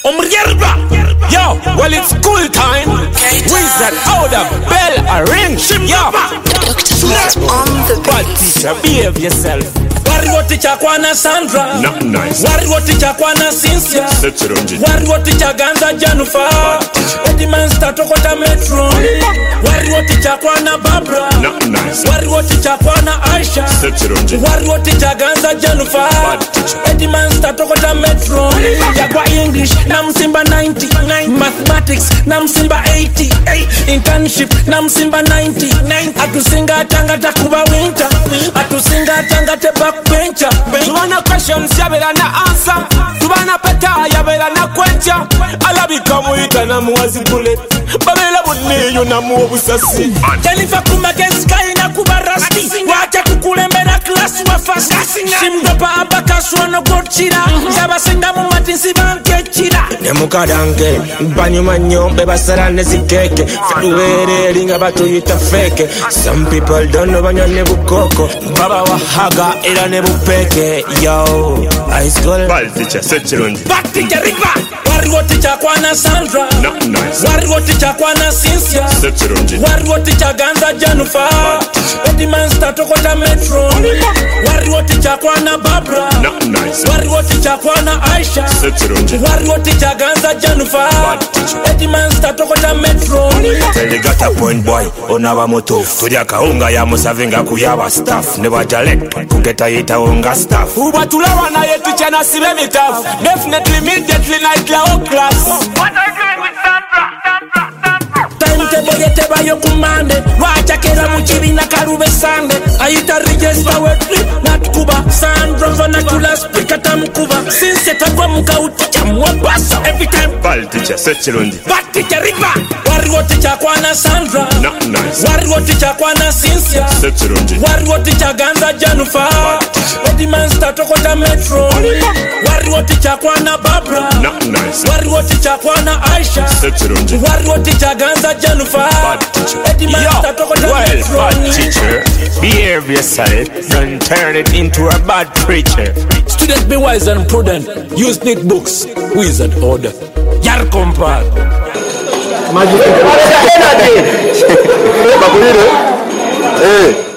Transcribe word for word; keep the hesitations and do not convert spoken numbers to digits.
Umrierba. Yo, well it's school time. Wizard, order, bell, a ring. Yo, on the bad teacher, behave yourself. Wari teacher kwana Sandra. Not nice. Wari teacher kwana Cynthia. Sechironji. Wari teacher Ganza Janufa. Eddie man start okota Metro. Wari teacher kwana Barbara. Not nice. Wari teacher kwana Aisha. Sechironji. Wari teacher Ganza Janufa. Eddie man start okota Metro. Yakwa English nam simba ninety. Mathematics nam simba eighty. Internship nam simba ninety. Atusinga tanga takuba winter. Atusinga tanga te backbencher. Tubana questions yabela na answer. Tubana peta yabela na kwencha. Alabika muita na muwazi bullet. Babela bunneyo na muobusasi. Jennifer kumage sky na kuba rasti. Wacha kukulembera class wa fast. Simdopa abakaswa no gochira. Saba singa mu matinsi banke chira. Nemukadange banyuma nyombe basara nezikeke. Fituwere linga batu yita fake. Some people don't know banyone bukoko. Baba wahaga ila nebupeke. Yo, high school Bad teacher, Sechironji. Bad teacher riba. Wari teacher kwana Sandra. Not nice. Wari teacher kwana Cynthia. Sechironji. Wari teacher Ganza Janufa. Eddie man start okota Metro. Wari teacher kwana Barbara. Not nice. Wari teacher kwana Aisha. Sechironji. Wari teacher Ganza Janufa. Eddie man start okota Metro. Telegata point boy onaba moto. Tulya kaunga ya musavinga kuyaba staff. Never jalek kugeta yita unga staff. Uba tulawa na ye teacher na sibe mitaf. Definitely immediately night la o class. What are you doing with Sandra? Sandra, Sandra. Time table yete bayo kumande. Wacha kera muchibi na karube sande. Ayita register wetli. Natukuba. Sandra vana chula speaker tamukuba. Since etagwa muka uticha mwabasa. Every time. Bad teacher, Sechironji. Bad teacher riba. Wari teacher kwana Sandra. Not nice. Wari teacher kwana Cynthia. Sechironji. Wari teacher Ganza Janufa. Eddie man start okota Metro. Wari teacher kwana Barbara. Not nice. Wari teacher kwana Aisha. Sechironji. Wari teacher Ganza Janufa. Bad teacher. Eddie man start okota Well, Metro. bad teacher, behave yourself. Don't turn it into a bad preacher. Students be wise and prudent. Use neat books. Wizard order. Yar compare. Magic. Eh.